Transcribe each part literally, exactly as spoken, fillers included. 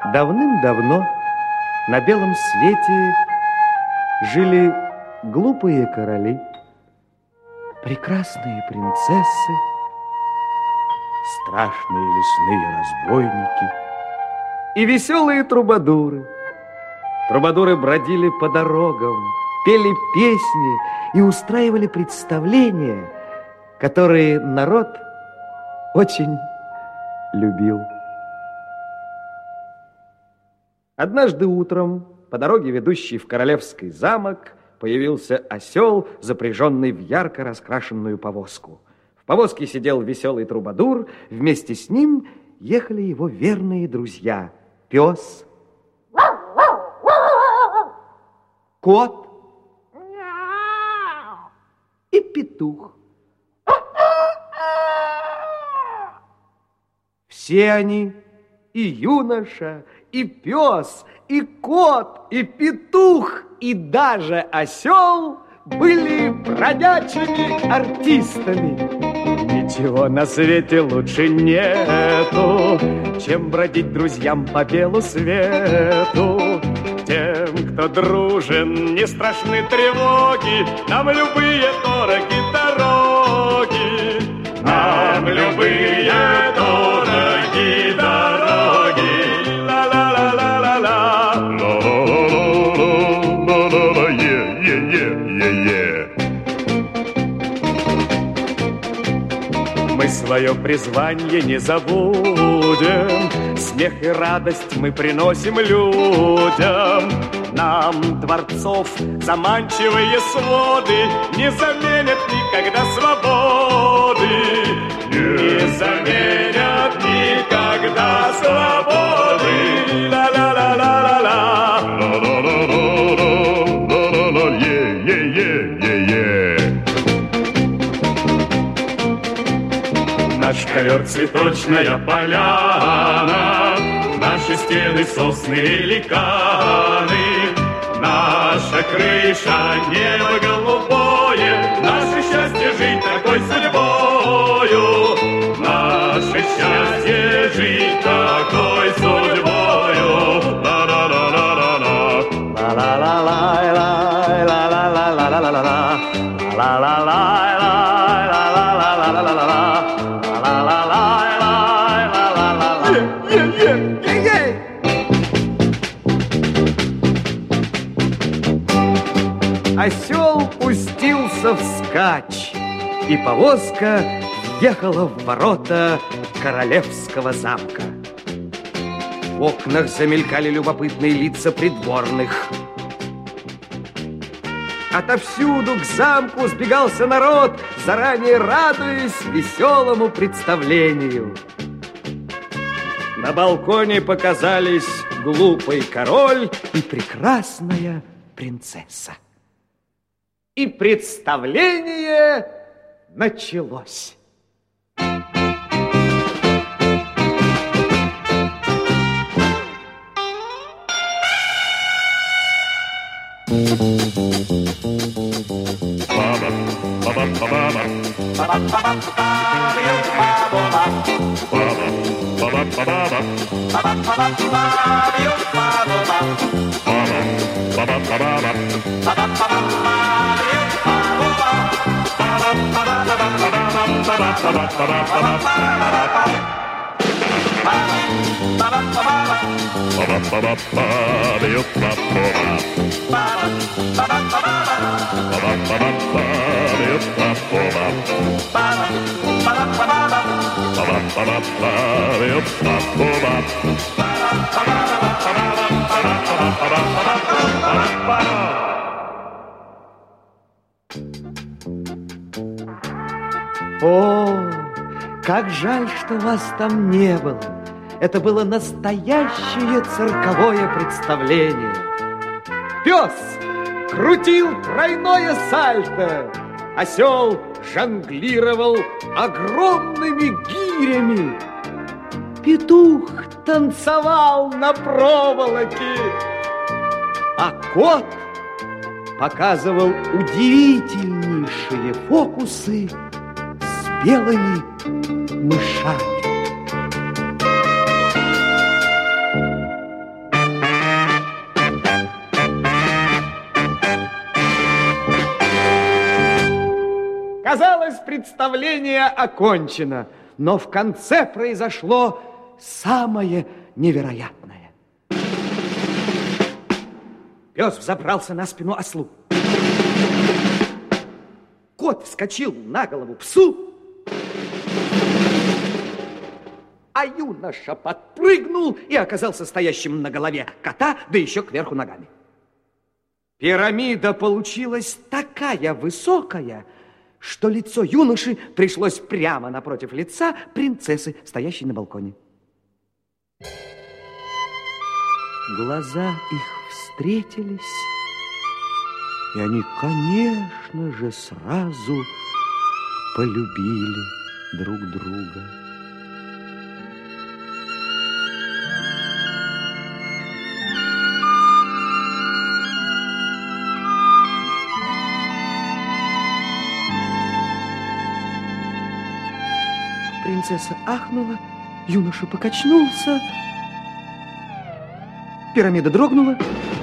Давным-давно на белом свете жили глупые короли, прекрасные принцессы, страшные лесные разбойники и веселые трубадуры. Трубадуры бродили по дорогам, пели песни и устраивали представления, которые народ очень любил. Однажды утром по дороге, ведущей в королевский замок, появился осел, запряженный в ярко раскрашенную повозку. В повозке сидел веселый трубадур, вместе с ним ехали его верные друзья – пес, кот и петух. Все они, и юноша, и пес, и кот, и петух, и даже осел были бродячими артистами. Ничего на свете лучше нету, чем бродить друзьям по белу свету. Тем, кто дружен, не страшны тревоги, нам любые дороги дороги, нам любые дороги дороги. Мы свое призвание не забудем, смех и радость мы приносим людям. Нам дворцов заманчивые своды не заменят никогда свободы, не заменят никогда свободы. Ла-ла-ла-ла-ла-ла. Наш ковер цветочная поляна, наши стены сосны великаны, наша крыша небо голубое, наше счастье жить такой судьбою, наше счастье жить такой судьбою. Ла-ла-ла-ла-ла-ла, ла-ла-ла-ла-ла-ла-ла-ла-ла-ла-ла, ла-ла-ла-ла-ла-ла-ла-ла-ла-ла. Осел пустился вскачь, и повозка въехала в ворота королевского замка. В окнах замелькали любопытные лица придворных. Отовсюду к замку сбегался народ, заранее радуясь веселому представлению. На балконе показались глупый король и прекрасная принцесса. И представление началось. О, как жаль, что вас там не было. Это было настоящее цирковое представление. Пес крутил тройное сальто, осел жонглировал огромными гирями, петух танцевал на проволоке, а кот показывал удивительнейшие фокусы с белыми мышами. представление окончено, но в конце произошло самое невероятное. Пес взобрался на спину ослу. Кот вскочил на голову псу, а юноша подпрыгнул и оказался стоящим на голове кота, да еще кверху ногами. Пирамида получилась такая высокая, что лицо юноши пришлось прямо напротив лица принцессы, стоящей на балконе. Глаза их встретились, и они, конечно же, сразу полюбили друг друга. Принцесса ахнула, юноша покачнулся, пирамида дрогнула.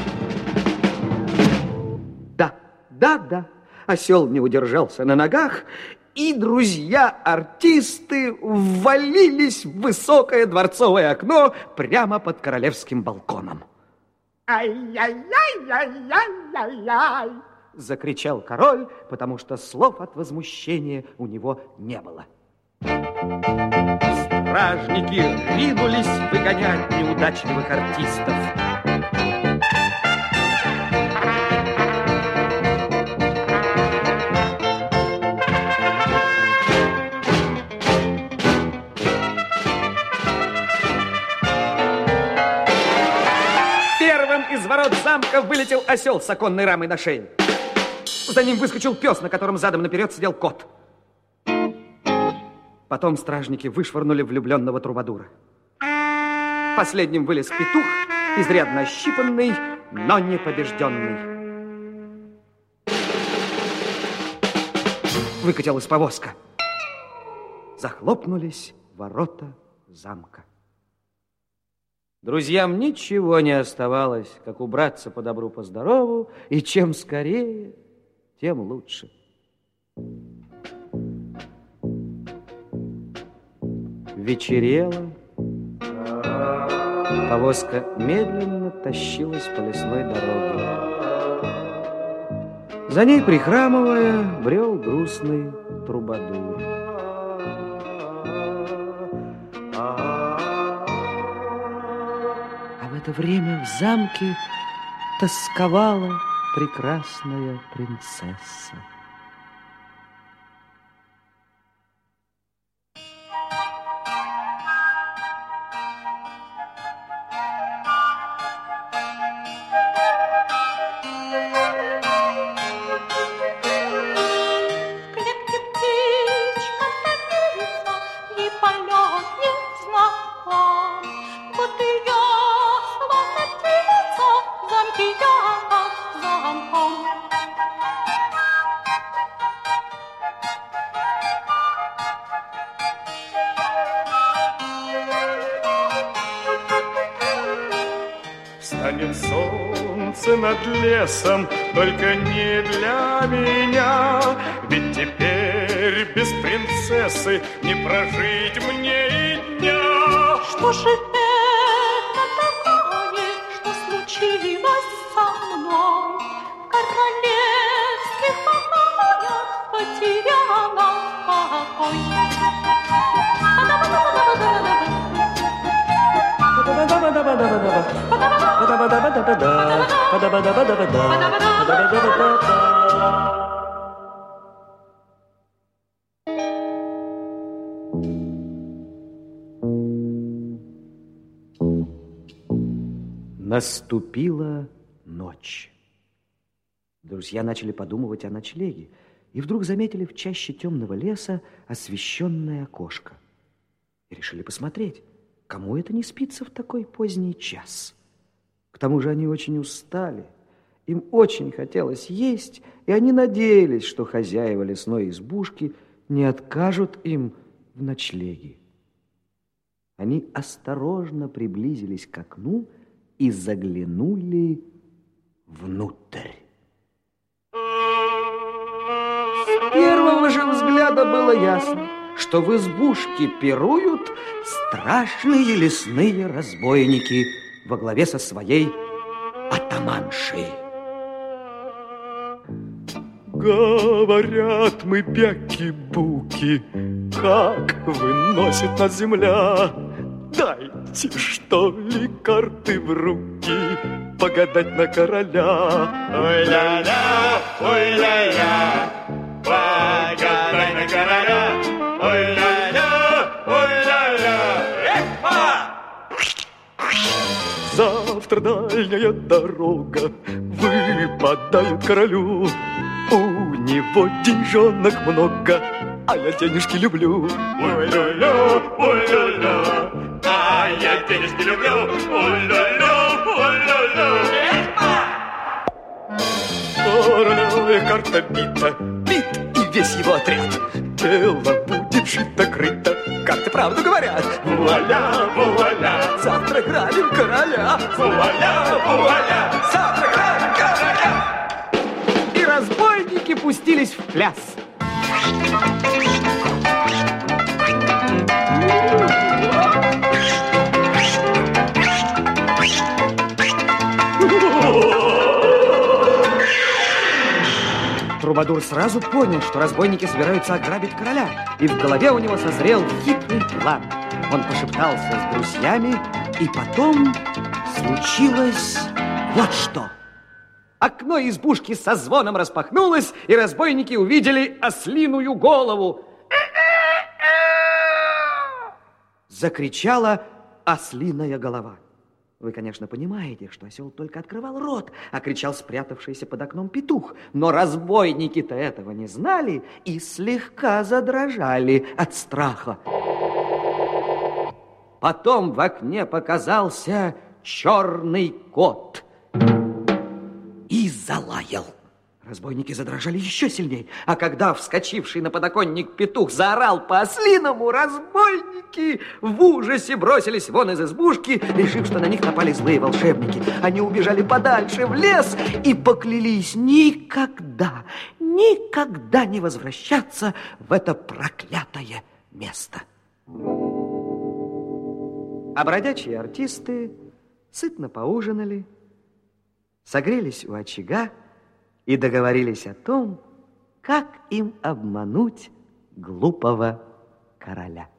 Да, да, да, осел не удержался на ногах, и друзья-артисты ввалились в высокое дворцовое окно прямо под королевским балконом. «Ай-яй-яй-яй-яй-яй-яй!» закричал король, потому что слов от возмущения у него не было. Стражники ринулись выгонять неудачливых артистов. Первым из ворот замка вылетел осел с оконной рамой на шее. За ним выскочил пес, на котором задом наперед сидел кот. Потом стражники вышвырнули влюбленного трубадура. Последним вылез петух, изрядно ощипанный, но не побежденный. Выкатилась повозка. Захлопнулись ворота замка. Друзьям ничего не оставалось, как убраться по добру, по здорову, и чем скорее, тем лучше. Вечерело. Повозка медленно тащилась по лесной дороге. За ней, прихрамывая, брел грустный трубадур. А в это время в замке тосковала прекрасная принцесса. Станет солнце над лесом, только не для меня, ведь теперь без принцессы не прожить мне и дня. Что же это такое, что случилось со мной? В королевских покоях потеряла покой. Наступила ночь. Друзья начали подумывать о ночлеге и вдруг заметили в чаще темного леса освещенное окошко. И решили посмотреть, кому это не спится в такой поздний час. К тому же они очень устали, им очень хотелось есть, и они надеялись, что хозяева лесной избушки не откажут им в ночлеге. Они осторожно приблизились к окну и заглянули внутрь. С первого же взгляда взгляда было ясно, что в избушке пируют страшные лесные разбойники во главе со своей атаманшей. Говорят мы, бяки-буки, как выносит нас земля. Дайте, что ли, карты в руки, погадать на короля. Ой-ля-ля, ой-ля-ля, погадай на короля. Ой-ля-ля, ой-ля-ля, эхо! Завтра дальняя дорога выпадает королю. У него деньжонок много, а я денежки люблю. Ой-ля-ля, ой-ля-ля, а я денежки люблю. Ой-ля-ля, ой-ля-ля. Королевая карта бита, бит и весь его отряд. Дело будет шито-крыто, карты правду говорят. Вуаля, вуаля, завтра грабим короля. Вуаля, вуаля, завтра грабим короля. И разбойники пустились в пляс. Трубадур сразу понял, что разбойники собираются ограбить короля, и в голове у него созрел хитрый план. Он пошептался с друзьями, и потом случилось вот что. Окно избушки со звоном распахнулось, и разбойники увидели ослиную голову. Закричала ослиная голова. Вы, конечно, понимаете, что осел только открывал рот, а кричал спрятавшийся под окном петух. Но разбойники-то этого не знали и слегка задрожали от страха. Потом в окне показался черный кот и залаял. Разбойники задрожали еще сильнее, а когда вскочивший на подоконник петух заорал по-ослиному, разбойники в ужасе бросились вон из избушки, решив, что на них напали злые волшебники. Они убежали подальше в лес и поклялись никогда, никогда не возвращаться в это проклятое место. А бродячие артисты сытно поужинали, согрелись у очага и договорились о том, как им обмануть глупого короля.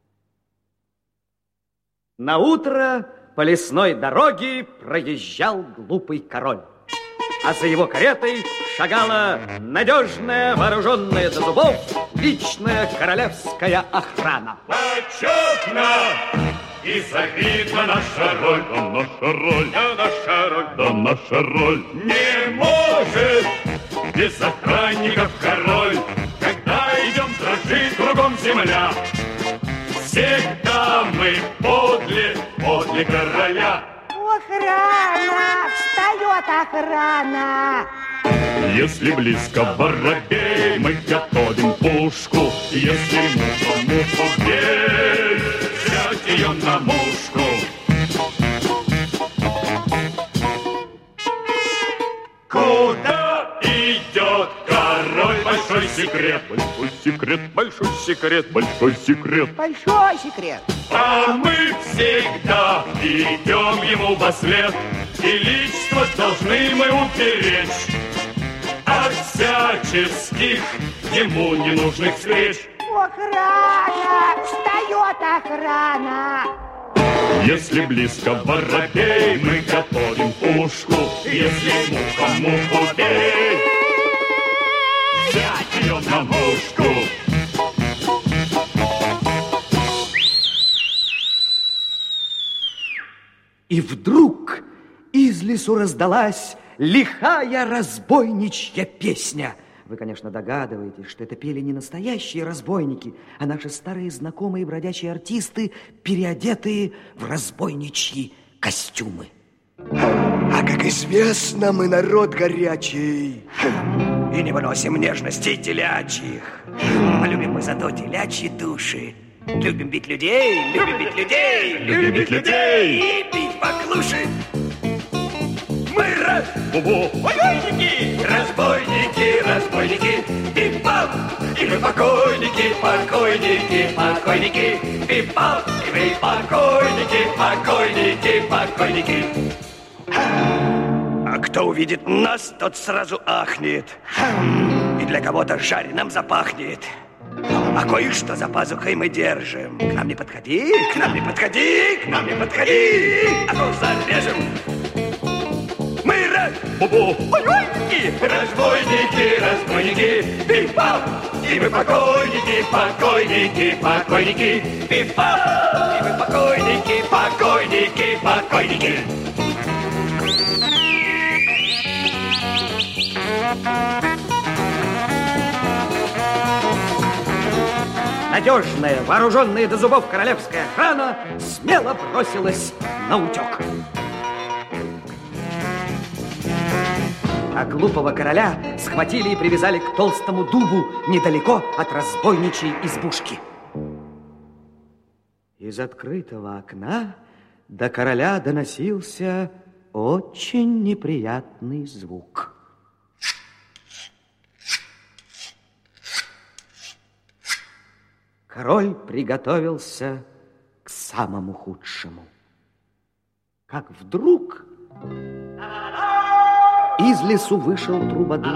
Наутро по лесной дороге проезжал глупый король, а за его каретой шагала надежная, вооруженная до зубов личная королевская охрана. Почетно и завидна наша роль, да наша роль, да наша роль, да наша роль. Не может без охранников король, когда идем дрожит кругом земля. Всегда мы подле, подле короля. Охрана! Встает охрана! Если близко воробей, мы готовим пушку. Если муха муху бей, взять ее на мушку. Куда идет король? Большой секрет, большой секрет, большой секрет, большой секрет. Большой секрет. А мы всегда идем ему вослед, и личство должны мы уберечь от всяческих ему ненужных встреч. Охрана! Встает охрана! Если близко воробей, мы готовим пушку. Если муха муху бей, взять ее на мушку. И вдруг из лесу раздалась лихая разбойничья песня. Вы, конечно, догадываетесь, что это пели не настоящие разбойники, а наши старые знакомые бродячие артисты, переодетые в разбойничьи костюмы. А как известно, мы народ горячий И не выносим нежностей телячьих. А любим мы зато телячьи души. Любим бить людей, любим бить людей, Любим бить людей. И бить баклуши. Мы разбойники, разбойники, разбойники, пип-пап, и мы покойники, покойники, покойники, пип-пап, и мы покойники, покойники, покойники. А кто увидит нас, тот сразу ахнет. И для кого-то жареным запахнет. А кое-что за пазухой мы держим. К нам не подходи, к нам не подходи, к нам не подходи, а то зарежем. Мы разбойники, разбойники, разбойники, пип-пап, и мы покойники, покойники, покойники, пип-пап, и мы покойники, покойники, покойники. Надежная, вооруженная до зубов королевская охрана смело бросилась на утек. А глупого короля схватили и привязали к толстому дубу недалеко от разбойничьей избушки. Из открытого окна до короля доносился очень неприятный звук. Король приготовился к самому худшему. Как вдруг из лесу вышел трубадур.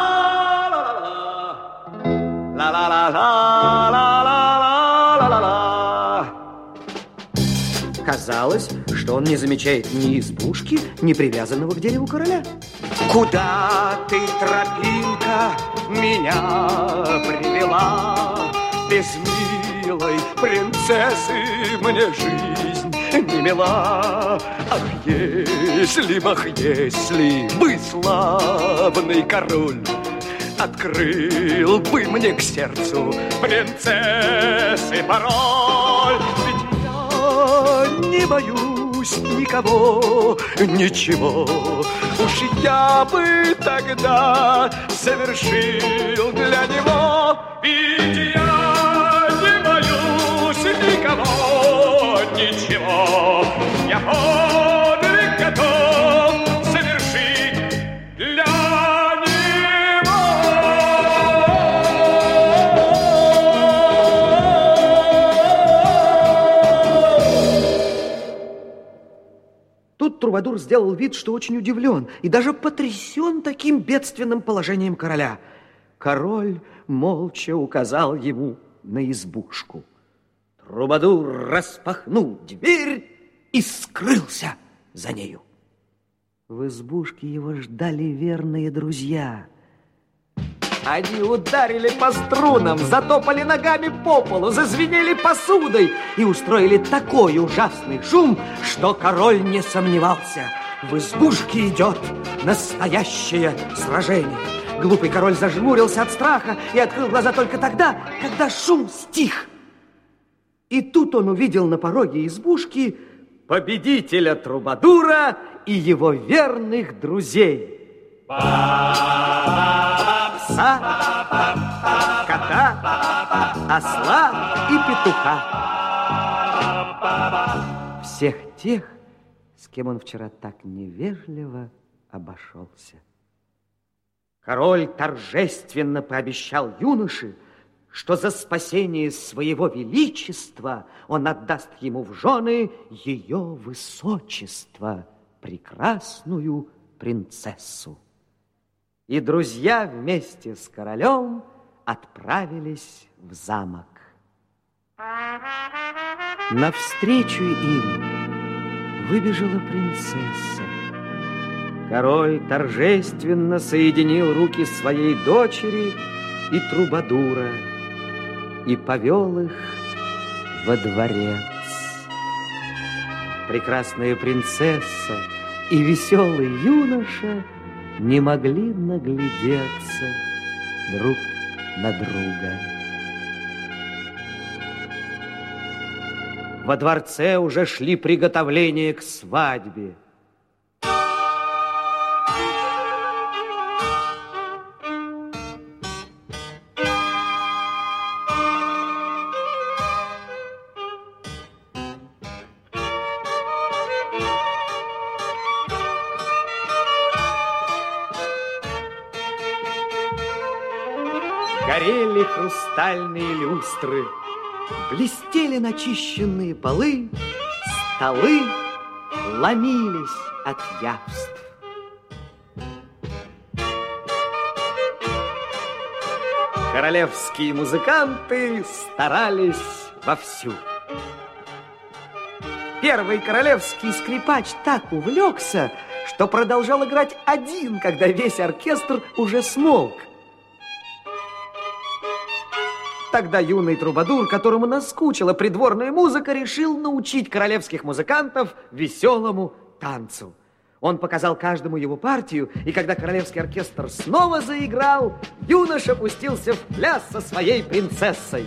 Казалось, что он не замечает ни избушки, ни привязанного к дереву короля. Куда ты, тропинка, меня привела? Без милой принцессы мне жизнь не мила. Ах, если б, ах, если бы славный король открыл бы мне к сердцу принцессы пароль. Ведь я не боюсь никого, ничего. Уж я бы тогда совершил для него. Ведь я не боюсь никого, ничего. Я подвиг готов совершить для него. Тут трубадур сделал вид, что очень удивлен и даже потрясен таким бедственным положением короля. Король молча указал ему на избушку. Трубадур распахнул дверь и скрылся за нею. В избушке его ждали верные друзья. Они ударили по струнам, затопали ногами по полу, зазвенели посудой и устроили такой ужасный шум, что король не сомневался. В избушке идет настоящее сражение. Глупый король зажмурился от страха и открыл глаза только тогда, когда шум стих. И тут он увидел на пороге избушки победителя трубадура и его верных друзей. Пса, кота, осла и петуха. Всех тех, с кем он вчера так невежливо обошелся. Король торжественно пообещал юноше, что за спасение своего величества он отдаст ему в жены ее высочество, прекрасную принцессу. И друзья вместе с королем отправились в замок. Навстречу им выбежала принцесса. Король торжественно соединил руки своей дочери и трубадура и повел их во дворец. Прекрасная принцесса и веселый юноша не могли наглядеться друг на друга. Во дворце уже шли приготовления к свадьбе. Горели хрустальные люстры, блестели начищенные полы, столы ломились от явств. Королевские музыканты старались вовсю. Первый королевский скрипач так увлекся, что продолжал играть один, когда весь оркестр уже смолк. Тогда юный трубадур, которому наскучила придворная музыка, решил научить королевских музыкантов веселому танцу. Он показал каждому его партию, и когда королевский оркестр снова заиграл, юноша пустился в пляс со своей принцессой.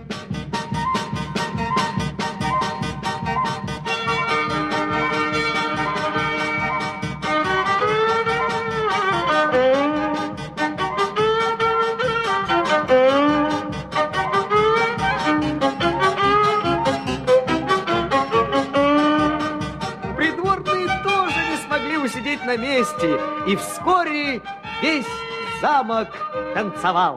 На месте, и вскоре весь замок танцевал.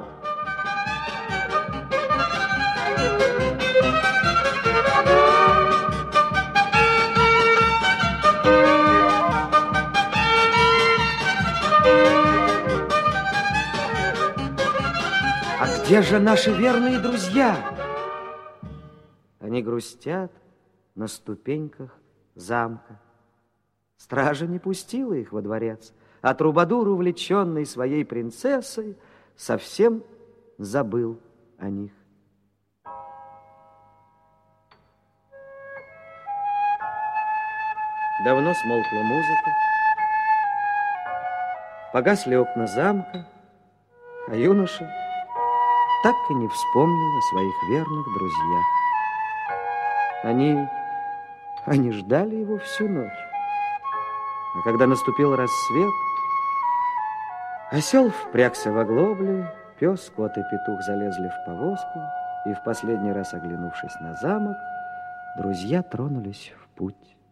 А где же наши верные друзья? Они грустят на ступеньках замка. Стража не пустила их во дворец, а трубадур, увлеченный своей принцессой, совсем забыл о них. Давно смолкла музыка, погасли окна замка, а юноша так и не вспомнил о своих верных друзьях. Они, они ждали его всю ночь. А когда наступил рассвет, осел впрягся в оглобле, пес, кот и петух залезли в повозку, и в последний раз, оглянувшись на замок, друзья тронулись в путь.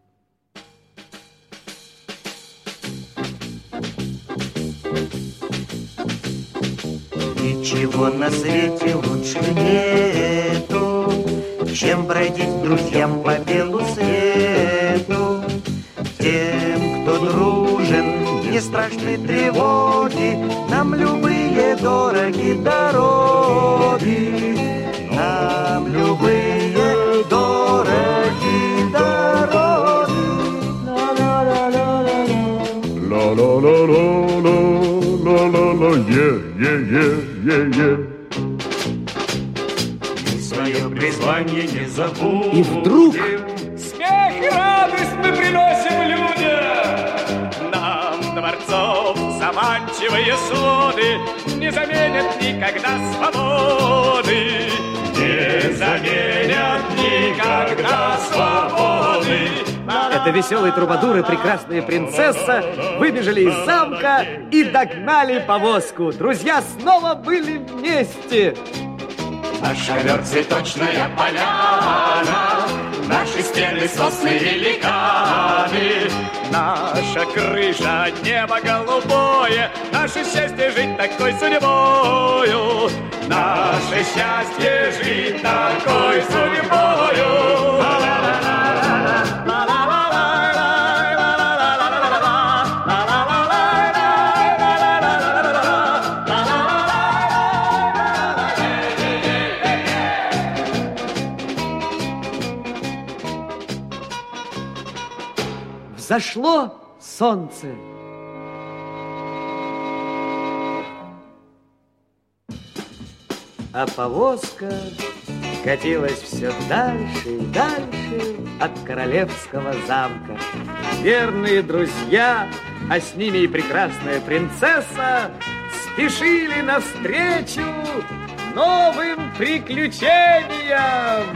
Ничего на свете лучше нету, чем бродить друзьям по белу свету. Тем, кто дружен, не страшны тревоги, нам любые дороги дороги, нам любые дороги дороги. Ла-ла-ла-ла-ла-ла-ла-ла, е-е-е-е-е. Мы свое призвание не забудем. И вдруг смех и радость мы приносим людям. Нам дворцов заманчивые своды не заменят никогда свободы. Не заменят никогда свободы. это веселый трубадур и прекрасная принцесса выбежали из замка и догнали повозку. Друзья снова были вместе. Наш ковер цветочная поляна, наши стены сосны великаны, наша крыша небо голубое, наше счастье жить такой судьбою, наше счастье жить такой судьбою. Зашло солнце. А повозка катилась все дальше и дальше от королевского замка. Верные друзья, а с ними и прекрасная принцесса, спешили навстречу новым приключениям.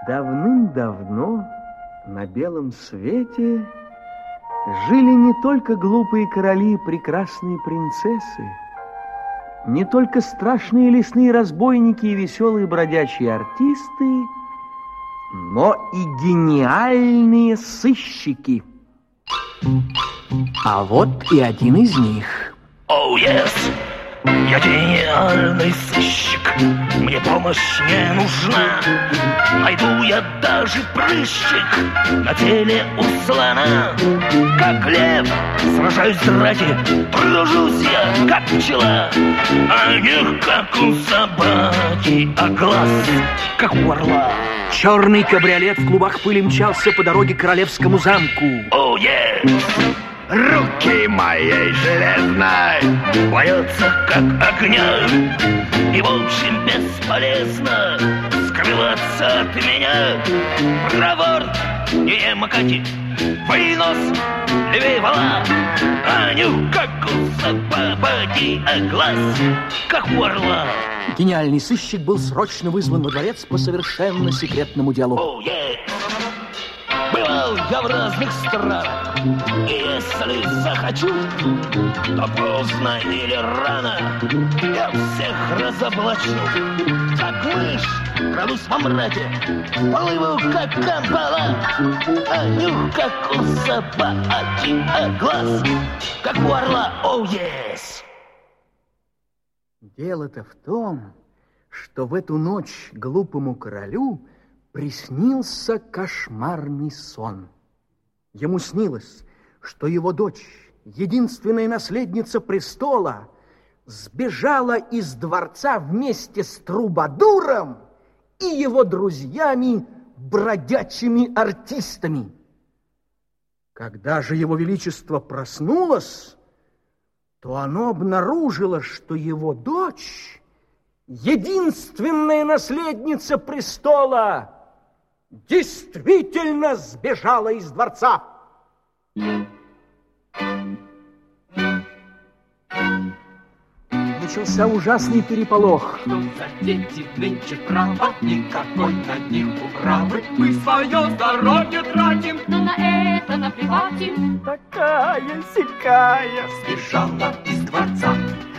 Давным-давно на белом свете жили не только глупые короли и прекрасные принцессы, не только страшные лесные разбойники и веселые бродячие артисты, но и гениальные сыщики. А вот и один из них. Оу, oh, yes! Я гениальный сыщик, мне помощь не нужна. Найду я даже прыщик на теле у слона. Как лев, сражаюсь в драке, тружусь я, как пчела. А не как у собаки, а глаз, как у орла. Черный кабриолет в клубах пыли мчался по дороге к королевскому замку. Оу, oh, yes! Руки моей железной боятся, как огня, и, в общем, бесполезно скрываться от меня. Проворт, не макаки, вынос, левее вала, а нюх, как у собаки, а глаз, как у орла. Гениальный сыщик был срочно вызван во дворец по совершенно секретному делу. Oh, yeah. Бывал я в разных странах, и если захочу, то поздно или рано я всех разоблачу. Как мышь, крадусь во мраке, плыву, как камбала, а нюх, как у собаки, а глаз, как у орла. Оу, oh, yes! Дело-то в том, что в эту ночь глупому королю приснился кошмарный сон. Ему снилось, что его дочь, единственная наследница престола, сбежала из дворца вместе с трубадуром и его друзьями, бродячими артистами. Когда же его величество проснулось, то оно обнаружило, что его дочь, единственная наследница престола, действительно сбежала из дворца. Начался ужасный переполох. Что за дети нынче право, никакой на них управы. Мы свое здоровье тратим, но на это наплевать им. Такая-сякая сбежала из дворца.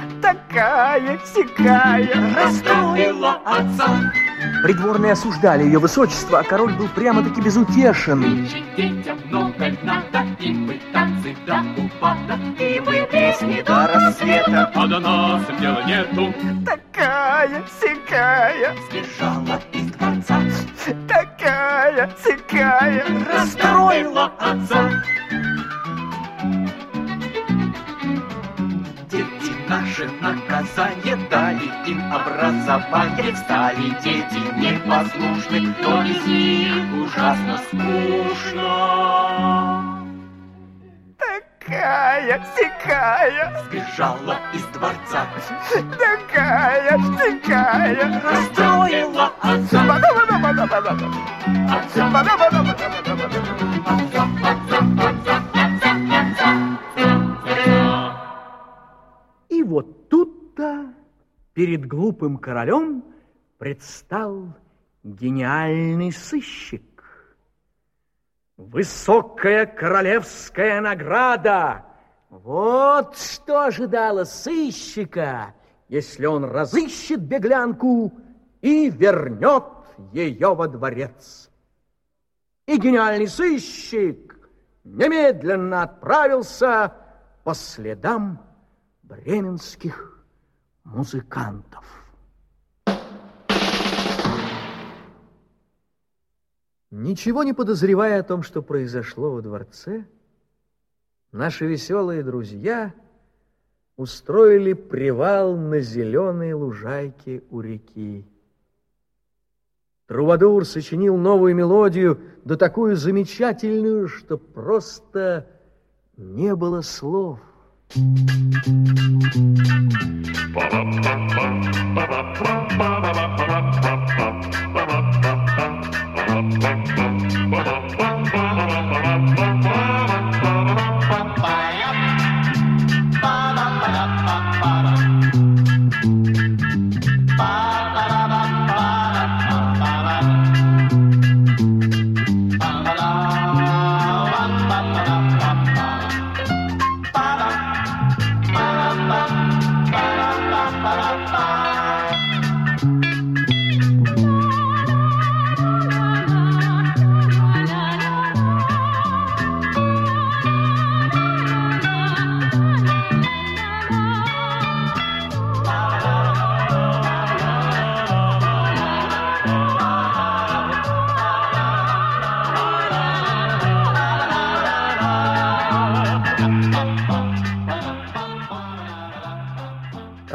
Такая-сякая расстроила отца. Придворные осуждали ее высочество, а король был прямо-таки безутешен. Нынче детям много надо, и мы танцы до упада, и мы песни до рассвета, а до нас дела нету. Такая-сякая сбежала из дворца. Такая-сякая расстроила отца. Дети наши наказание дали им образование. Стали дети непослушны, но без них ужасно скучно. Такая-сякая сбежала из дворца. Такая-сякая расстроила отца. И вот тут-то перед глупым королем предстал гениальный сыщик. Высокая королевская награда. Вот что ожидало сыщика, если он разыщет беглянку и вернет ее во дворец. И гениальный сыщик немедленно отправился по следам бременских музыкантов. Ничего не подозревая о том, что произошло во дворце, наши веселые друзья устроили привал на зеленой лужайке у реки. Трубадур сочинил новую мелодию, да такую замечательную, что просто не было слов.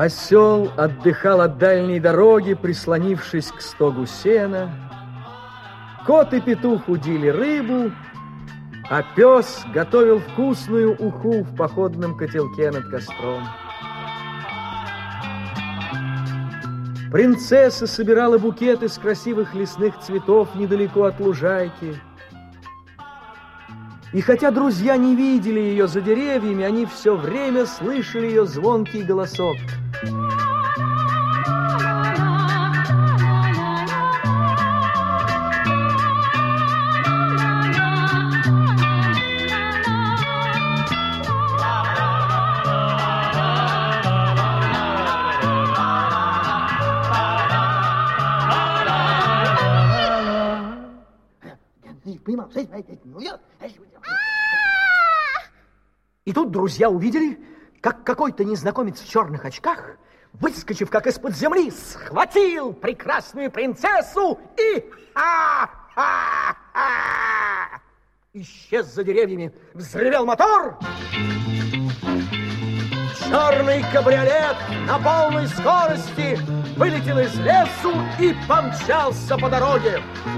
Осел отдыхал от дальней дороги, прислонившись к стогу сена. Кот и петух удили рыбу, а пес готовил вкусную уху в походном котелке над костром. Принцесса собирала букет из красивых лесных цветов недалеко от лужайки. И хотя друзья не видели ее за деревьями, они все время слышали ее звонкий голосок. И тут друзья увидели, как какой-то незнакомец в черных очках, выскочив как из-под земли, схватил прекрасную принцессу и ха-ха-ха! Исчез за деревьями, взревел мотор. Черный кабриолет на полной скорости вылетел из лесу и помчался по дороге.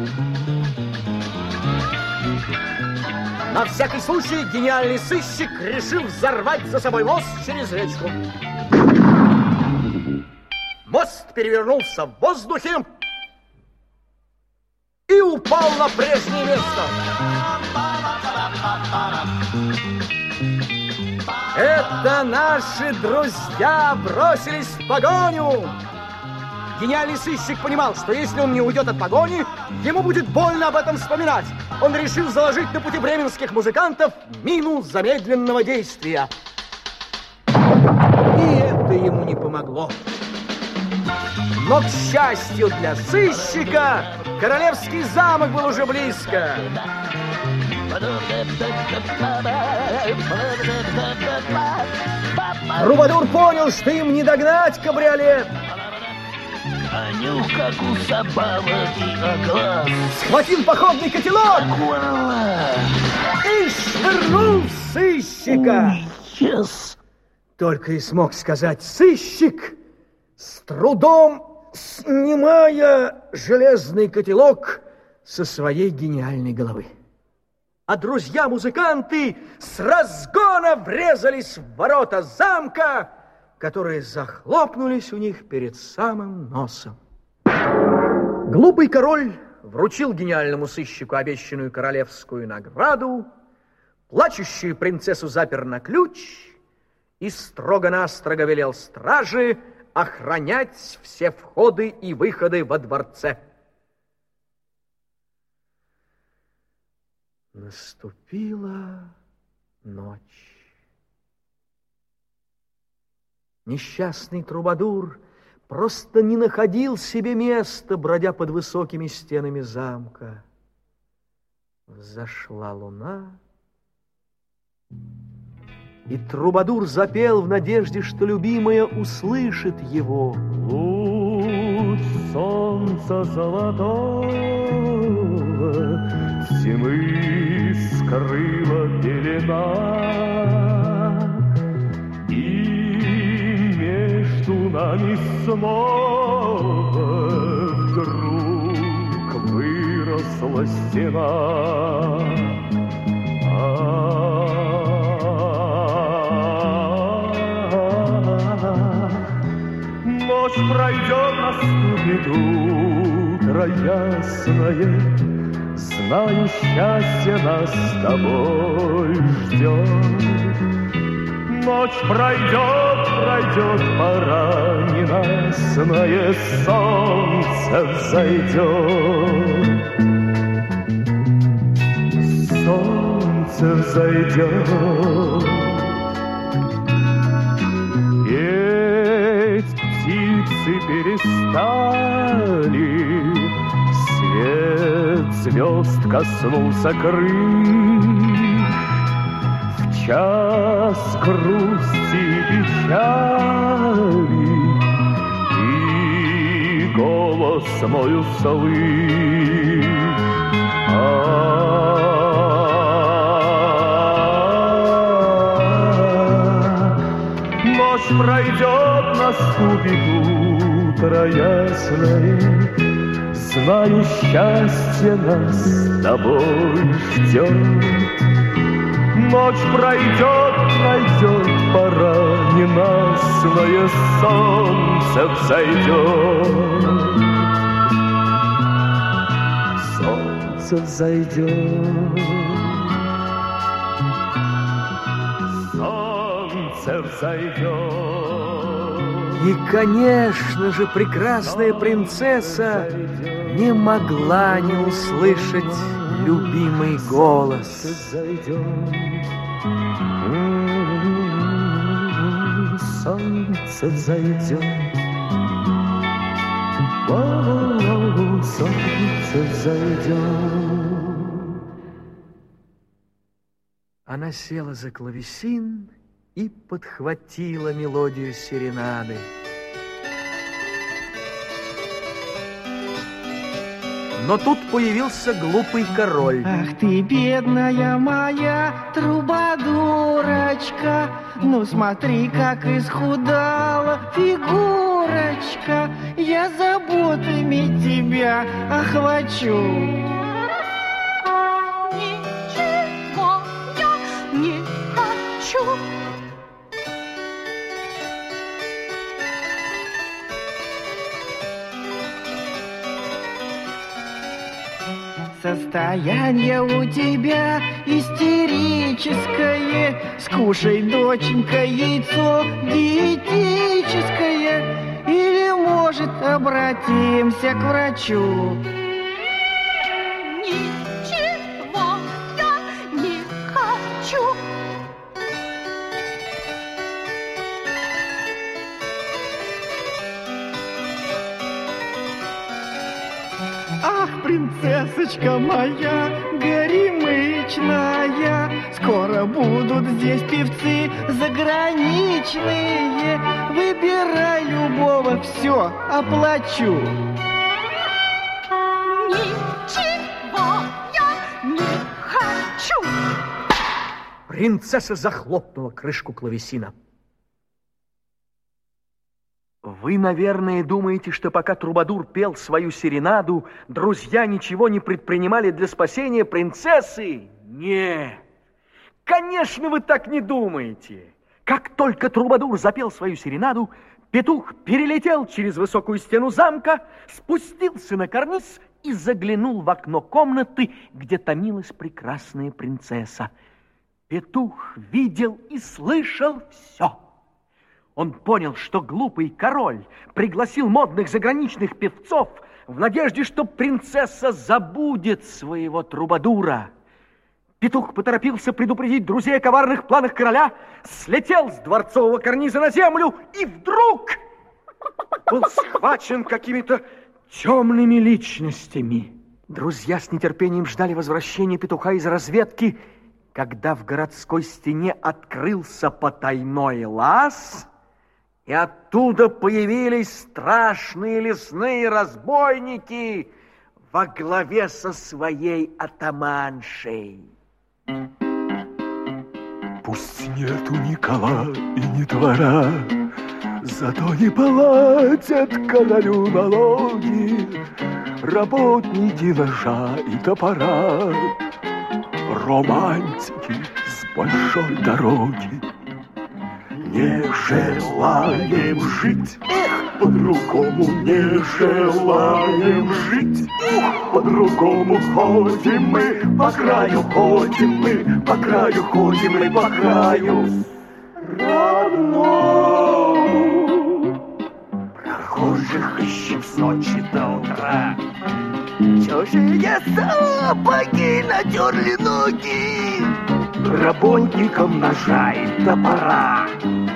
На всякий случай гениальный сыщик решил взорвать за собой мост через речку. Мост перевернулся в воздухе и упал на прежнее место. Это наши друзья бросились в погоню. Гениальный сыщик понимал, что если он не уйдет от погони, ему будет больно об этом вспоминать. Он решил заложить на пути бременских музыкантов мину замедленного действия. И это ему не помогло. Но, к счастью для сыщика, королевский замок был уже близко. Трубадур понял, что им не догнать кабриолет. А нюх, как у собак и оглас. Схватил походный котелок и швырнул в сыщика. Yes. Только и смог сказать сыщик, с трудом снимая железный котелок со своей гениальной головы. А друзья-музыканты с разгона врезались в ворота замка, которые захлопнулись у них перед самым носом. Глупый король вручил гениальному сыщику обещанную королевскую награду, плачущую принцессу запер на ключ и строго-настрого велел страже охранять все входы и выходы во дворце. Наступила ночь. Несчастный Трубадур просто не находил себе места, бродя под высокими стенами замка. Взошла луна, и Трубадур запел в надежде, что любимая услышит его. Луч солнца золотого зимы скрыла пелена, и между нами снова вдруг выросла стена. Ночь пройдет, наступит утро ясное, знаю, счастье нас с тобой ждет. Ночь пройдет, пройдет, пора ненастное, солнце взойдет. Солнце взойдет. Петь птицы перестали, свет звезд коснулся крыль. В час грусти и печали и голос мой услышь. Ночь пройдет, наступит утро ясное, знаю, счастье нас с тобой ждет. Ночь пройдет, пройдет пора ненастное, солнце взойдет. Солнце взойдет. Солнце взойдет. И, конечно же, прекрасная принцесса не могла не услышать любимый голос. Солнце взойдет. О, солнце взойдет. Она села за клавесин и подхватила мелодию серенады. Но тут появился глупый король. Ах ты, бедная моя трубадурочка, ну смотри, как исхудала фигурочка, я заботами тебя охвачу. Ничего я не хочу. Состояние у тебя истерическое, скушай, доченька, яйцо диетическое, или, может, обратимся к врачу. Ничего я не хочу. Ах, принцессочка моя горемычная, скоро будут здесь певцы заграничные. Выбирай любого, все оплачу. Ничего я не хочу. Принцесса захлопнула крышку клавесина. Вы, наверное, думаете, что пока Трубадур пел свою серенаду, друзья ничего не предпринимали для спасения принцессы? Нет, конечно, вы так не думаете. Как только Трубадур запел свою серенаду, петух перелетел через высокую стену замка, спустился на карниз и заглянул в окно комнаты, где томилась прекрасная принцесса. Петух видел и слышал все. Он понял, что глупый король пригласил модных заграничных певцов в надежде, что принцесса забудет своего Трубадура. Петух поторопился предупредить друзей о коварных планах короля, слетел с дворцового карниза на землю и вдруг был схвачен какими-то темными личностями. Друзья с нетерпением ждали возвращения петуха из разведки, когда в городской стене открылся потайной лаз, и оттуда появились страшные лесные разбойники во главе со своей атаманшей. Пусть нету ни кола и ни двора, зато не платят королю налоги работники ножа и топора, романтики с большой дороги. Не желаем жить, эх, по-другому не желаем жить. Эх, по-другому ходим мы, по краю ходим мы, по краю ходим мы, по краю родному. Прохожих ищем с ночи до утра. Чужие сапоги натерли ноги работникам ножа и топора,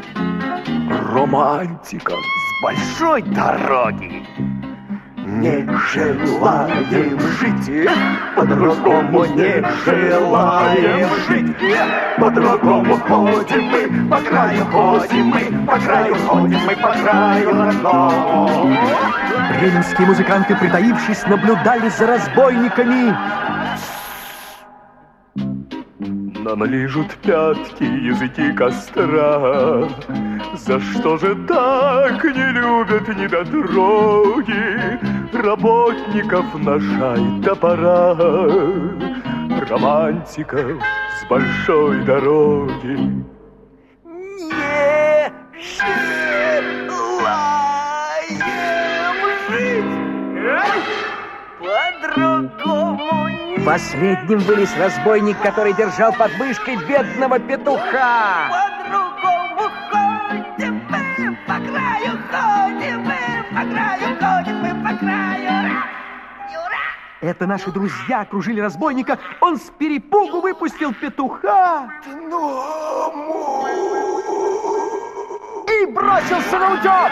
романтикам с большой дороги. Не желаем жить, по-другому не желаем жить. По-другому ходим мы, по краю ходим мы, по краю ходим мы, по краю родному. Бременские музыканты, притаившись, наблюдали за разбойниками. Нам лижут пятки языки костра. За что же так не любят недотроги работников ножа и топора, романтиков с большой дороги? Не желаем жить по-другому. Последним вылез разбойник, который держал под мышкой бедного петуха. По-другому ходим мы по краю, ходим мы по краю, ходим мы по краю. Это наши друзья окружили разбойника. Он с перепугу выпустил петуха и бросился на утек.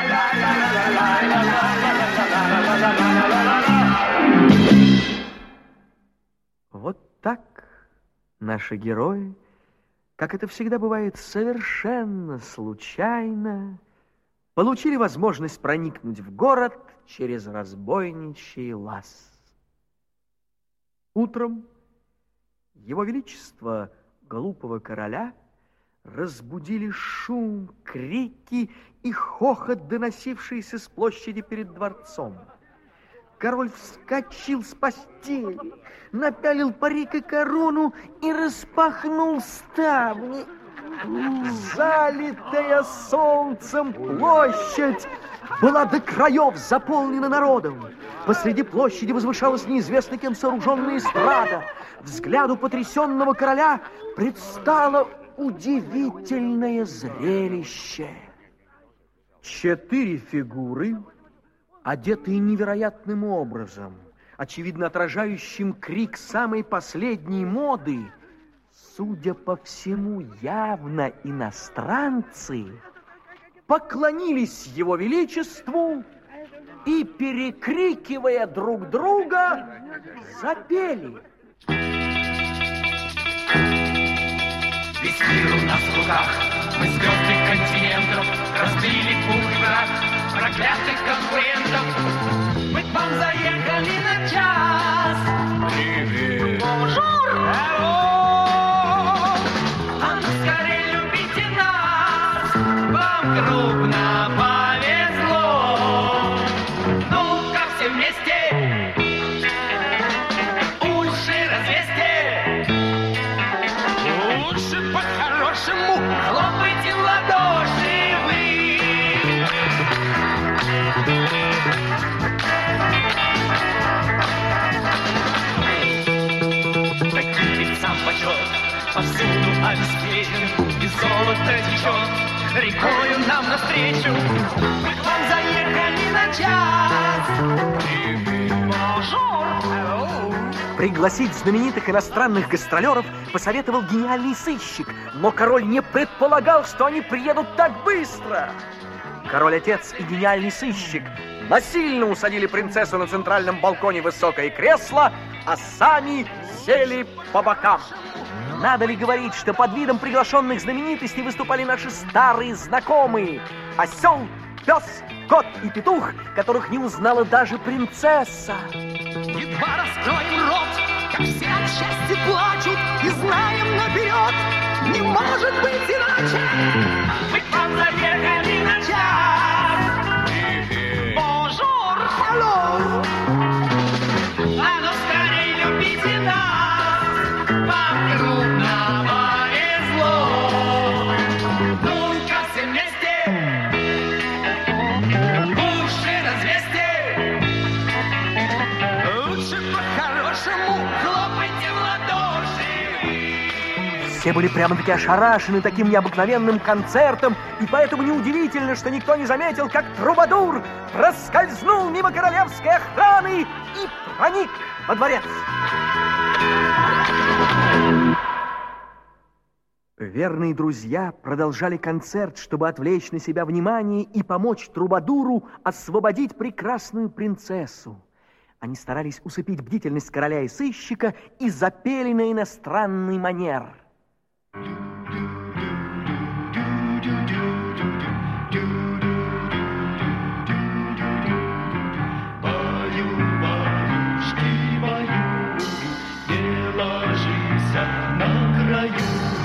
Вот так наши герои, как это всегда бывает совершенно случайно, получили возможность проникнуть в город через разбойничий лаз. Утром его величество глупого короля разбудили шум, крики и хохот, доносившиеся с площади перед дворцом. Король вскочил с постели, напялил парик и корону и распахнул ставни. Залитая солнцем площадь была до краев заполнена народом. Посреди площади возвышалась неизвестно кем сооруженная эстрада. Взгляду потрясенного короля предстало удивительное зрелище. Четыре фигуры, одетые невероятным образом, очевидно отражающим крик самой последней моды, судя по всему, явно иностранцы, поклонились его величеству и, перекрикивая друг друга, запели. Весь мир у нас в руках, мы звезды континентов, разбили пух и прах проклятых конкурентов. Мы к вам заехали на час. Привет. Бонжур. Алло. А ну скорее любите нас, вам крупно повезло. Ну-ка все вместе, уши развесьте. Лучше по-хорошему хлопайте в ладоши вы. Таким лицам почет повсюду обеспечен, и золото течет рекою нам навстречу. Мы к вам заехали на час. Бонжур. Пригласить знаменитых иностранных гастролеров посоветовал гениальный сыщик, но король не предполагал, что они приедут так быстро. Король-отец и гениальный сыщик насильно усадили принцессу на центральном балконе в высокое кресло, а сами сели по бокам. Надо ли говорить, что под видом приглашенных знаменитостей выступали наши старые знакомые: осел, пес, кот и петух, которых не узнала даже принцесса. Едва раскроем рот, как все от счастья плачут, и знаем наперед, не может быть иначе. Мы к вам заехали на час. Бонжур. Алло. А ну скорее любите нас, вам крупно повезло. Ну-ка все вместе, уши развесьте. Лучше по-хорошему хлопайте в ладоши. Все были прямо-таки ошарашены таким необыкновенным концертом, и поэтому неудивительно, что никто не заметил, как трубадур проскользнул мимо королевской охраны и проник во дворец. Верные друзья продолжали концерт, чтобы отвлечь на себя внимание и помочь трубадуру освободить прекрасную принцессу. Они старались усыпить бдительность короля и сыщика и запели на иностранный манер. Баю-баюшки, баю, не ложись на краю.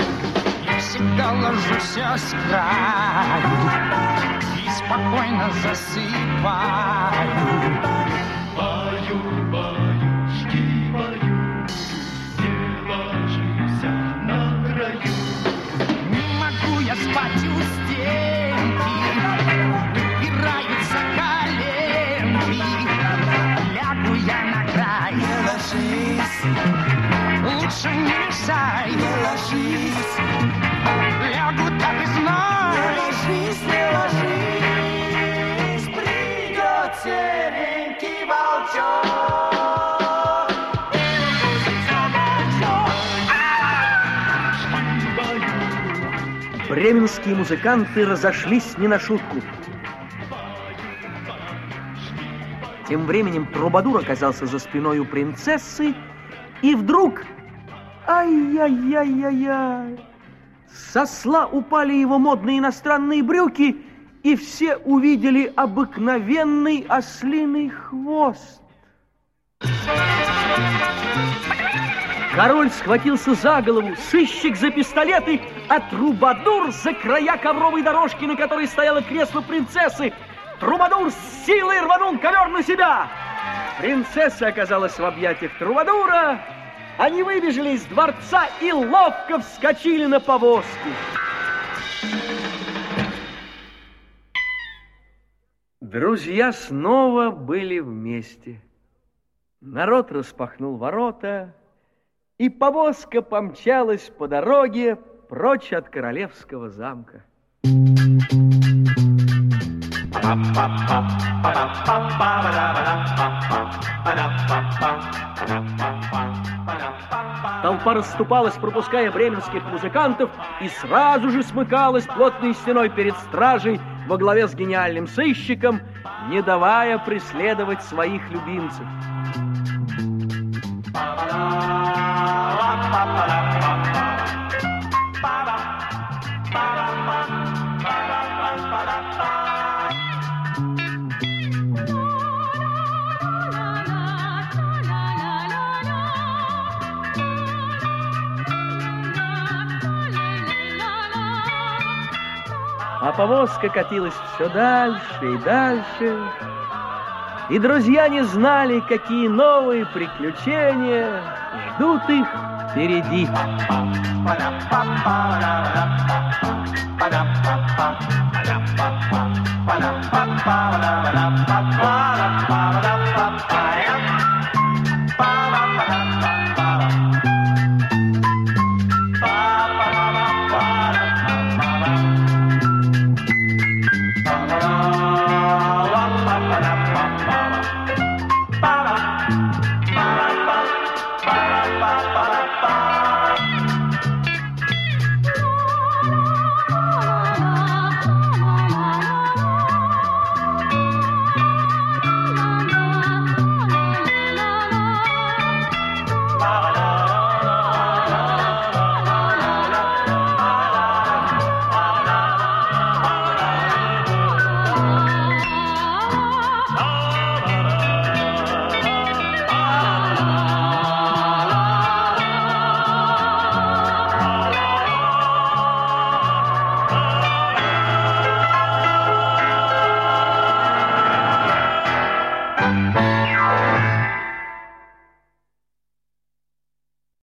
Долго ложусь с краю и спокойно засыпаю. Баю, баюшки, баю, не ложись на краю. Не могу я спать у стенки, упираются коленки. Лягу я на край. Не ложись, лучше не мешай. Не ложись, лягу так и знай. Не ложись, не ложись, придет серенький волчок. Бременские музыканты разошлись не на шутку. Тем временем Трубадур оказался за спиной у принцессы, и вдруг... Ай-яй-яй-яй-яй! Со сла упали его модные иностранные брюки, и все увидели обыкновенный ослиный хвост. Король схватился за голову, сыщик за пистолеты, а Трубадур за края ковровой дорожки, на которой стояло кресло принцессы. Трубадур с силой рванул ковер на себя. Принцесса оказалась в объятиях Трубадура. Они выбежали из дворца и ловко вскочили на повозку. Друзья снова были вместе. Народ распахнул ворота, и повозка помчалась по дороге прочь от королевского замка. Толпа расступалась, пропуская бременских музыкантов, и сразу же смыкалась плотной стеной перед стражей во главе с гениальным сыщиком, не давая преследовать своих любимцев. А повозка катилась все дальше и дальше, и друзья не знали, какие новые приключения ждут их впереди.